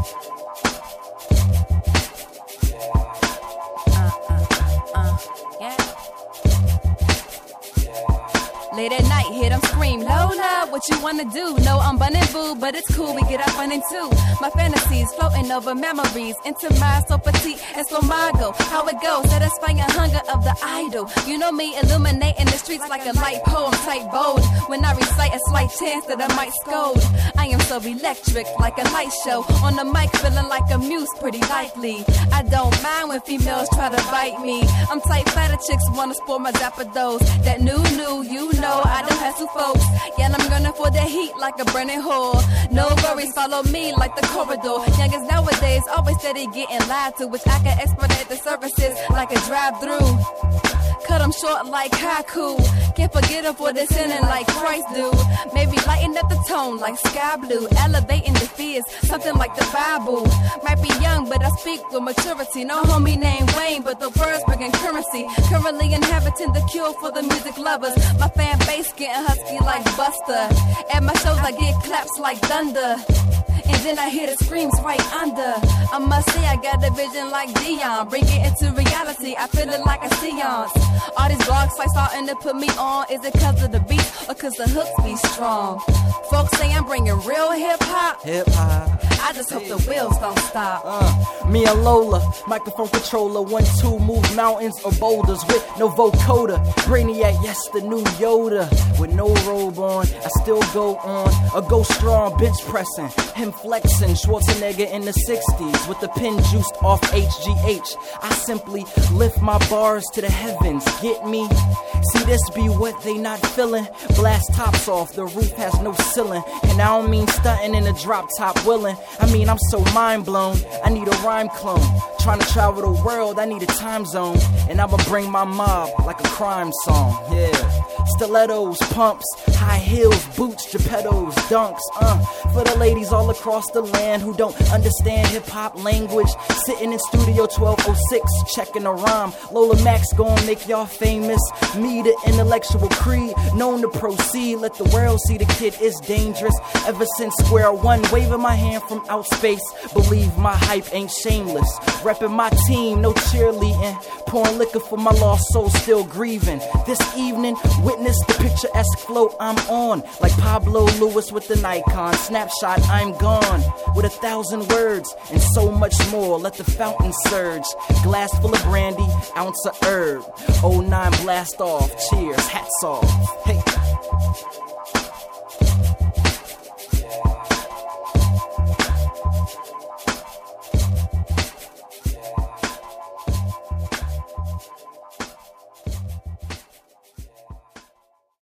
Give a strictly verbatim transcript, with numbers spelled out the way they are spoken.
Late at night, hear them scream, Lola, what you wanna do? No, I'm bunning boo, but it's cool, we get up running too. My fantasies floating over memories, into my so petite and so mago. How it goes, satisfying hunger of the idol. You know me, illuminating the streets like a light pole, I'm tight bold. When I recite, a slight chance that I might scold. I am so electric, like a light show. On the mic, feeling like a muse, pretty likely. I don't mind when females try to bite me. I'm tight, fatter chicks wanna spoil my zappados. That new, new, you know. I don't have two folks, yeah, I'm gonna for the heat like a burning whore. No worries, follow me like the corridor. Youngest nowadays always steady getting lied to, which I can expedite the services like a drive-through. Cut them short like haiku. Can't forget them for the sinning like Christ do. Maybe lighten up the tone like sky blue. Elevating the fears, something like the Bible. Might be young, but I speak with maturity. No homie named Wayne, but the words bringing currency. Currently inhabiting the cure for the music lovers. My fan base getting husky like Buster. At my shows I get claps like thunder. And then I hear the screams right under. I must say I got a vision like Dion. Bring it into reality, I feel it like a seance. All these blog sites starting to put me on. Is it cause of the beat or cause the hooks be strong? Folks say I'm bringing real hip-hop. Hip-hop. I just hope the wheels don't stop. Uh, me and Lola, microphone controller, one, two, move mountains or boulders with no vocoder. Brainiac, yes, the new Yoda. With no robe on, I still go on. Or go strong, bench pressing. Him flexing, Schwarzenegger in the sixties with the pin juiced off H G H. I simply lift my bars to the heavens, get me? See, this be what they not feeling. Blast tops off, the roof has no ceiling. And I don't mean stunting in a drop top willing. I mean, I'm so mind blown, I need a rhyme clone. Trying to travel the world, I need a time zone. And I'ma bring my mob like a crime song, yeah. Stilettos, pumps, high heels, boots, geppettos, dunks, uh. For the ladies all across the land who don't understand hip-hop language. Sitting in Studio twelve oh six, checking a rhyme. Lola Max gon' make y'all famous. Me, the intellectual creed, known to proceed. Let the world see the kid is dangerous. Ever since square one, waving my hand from out space. Believe my hype ain't shameless. Reppin' my team, no cheerleading. Pouring liquor for my lost soul, still grieving. This evening, witness the picturesque flow I'm on. Like Pablo Lewis with the Nikon. Snapshot, I'm gone. With a thousand words and so much more. Let the fountain surge. Glass full of brandy, ounce of herb. oh nine blast off, cheers, hats off. Hey.